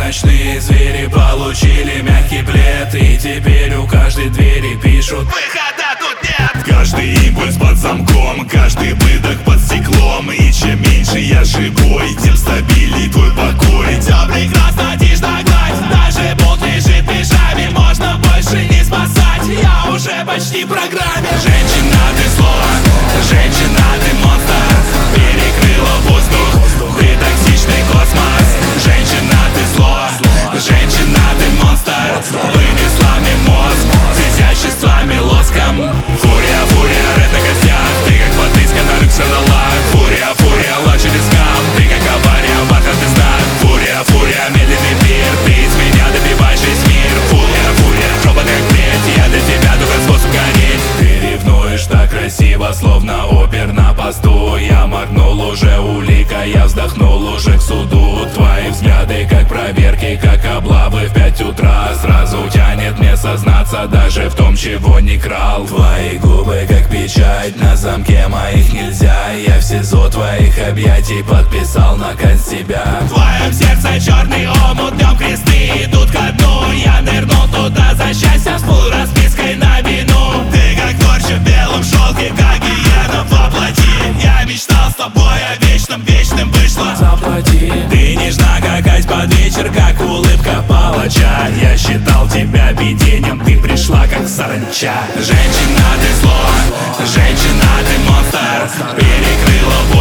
ночные звери получили мягкий плед, и теперь у каждой двери пишут: выхода тут нет. Каждый импульс под замком, каждый выдох под стеклом. И чем меньше я живой, тем стабильней твой покой. Все прекрасно, тишь да гладь, даже болт лежит в пижаме. Можно больше не спасать, я уже почти в программе. Женщина, ты зло, женщина, ты монстр. Перекрыла воздух, ты токсичный космос. Женщина, ты зло, женщина, ты монстр. Вынесла мне мозг с изяществами лоском. Фурия, фурия, рэд на костях, ты как подписка на люкс на Фурия, фурия, лучше без скам, ты как авария, бархатный знак. Фурия, фурия, медленный пир, ты из меня добиваешь весь мир. Фурия, фурия, жопа как плеть, я для тебя только способ гореть. Ты ревнуешь так красиво, словно опер на посту. Я моргнул уже улика, я вздохнул уже к суду. Твои взгляды как проверки, как облавы в 5 утра. Сразу тянет мне сознаться даже в том, чего не крал. Твои губы как печать, на замке моих нельзя. Я в СИЗО твоих объятий подписал наказ себя. В твоем сердце черный омут, днем кресты идут ко дну. Я нырнул туда за счастьем, всплыл распиской на вину. Ты как торча в белом шелке, как гиена воплоти. Я мечтал с тобой о вечном, вечным вышло. Заплати. Ты нежна как айс под вечер, как улыбка палача. Я считал тебя видением, ты пришла как саранча. Женщина, ты зло, женщина, ты монстр. Перекрыла